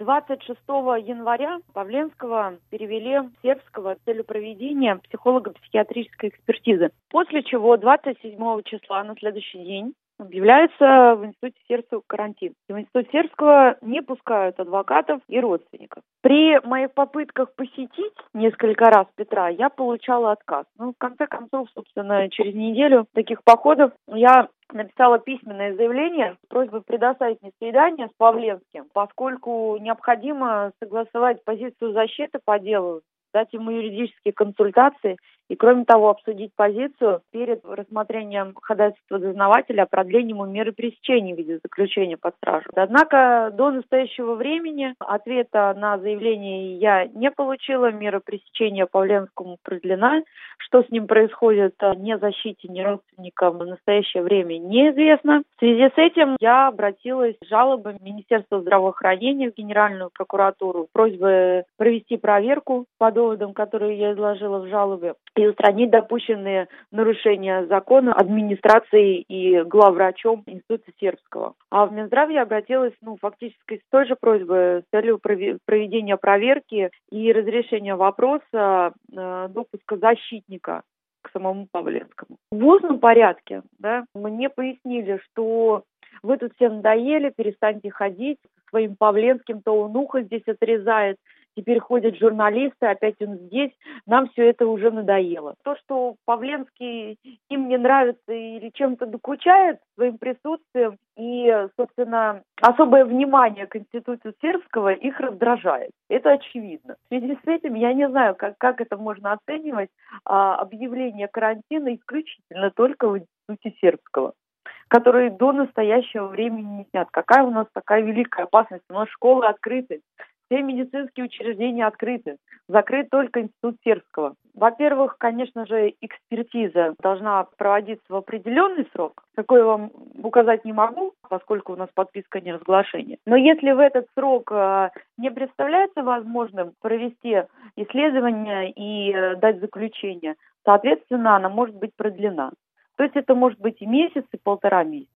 26 января Павленского перевели в Сербского с целью проведения психолого-психиатрической экспертизы. После чего 27 числа, на следующий день, объявляется в Институте Сербского карантин. В Институт Сербского не пускают адвокатов и родственников. При моих попытках посетить несколько раз Петра я получала отказ. В конце концов, собственно, через неделю таких походов я написала письменное заявление с просьбой предоставить мне свидание с Павленским, поскольку необходимо согласовать позицию защиты по делу, дать ему юридические консультации и, кроме того, обсудить позицию перед рассмотрением ходатайства дознавателя о продлении ему меры пресечения в виде заключения под стражу. Однако до настоящего времени ответа на заявление я не получила, мера пресечения Павленскому продлена. Что с ним происходит ни защите, ни родственникам в настоящее время неизвестно. В связи с этим я обратилась с жалобой в Министерство здравоохранения, в Генеральную прокуратуру, просьбой провести проверку по доводам, которые я изложила в жалобе, и устранить допущенные нарушения закона администрацией и главврачом Института Сербского. А в Минздрав я обратилась, фактически с той же просьбой с целью проведения проверки и разрешения вопроса допуска защитника к самому Павленскому. В устном порядке, мне пояснили, что вы тут все надоели, перестаньте ходить, своим Павленским то он ухо здесь отрезает, теперь ходят журналисты, опять он здесь, нам все это уже надоело. То, что Павленский им не нравится или чем-то докучает своим присутствием и, собственно, особое внимание к Институту Сербского их раздражает. Это очевидно. В связи с этим я не знаю, как это можно оценивать, объявление карантина исключительно только в Институте Сербского, который до настоящего времени не снят. Какая у нас такая великая опасность? У нас школы открыты. Все медицинские учреждения открыты. Закрыт только Институт Сербского. Во-первых, конечно же, экспертиза должна проводиться в определенный срок. Какой я вам указать не могу, поскольку у нас подписка о неразглашении. Но если в этот срок не представляется возможным провести исследование и дать заключение, соответственно, она может быть продлена. То есть это может быть и месяц, и 1,5 месяца.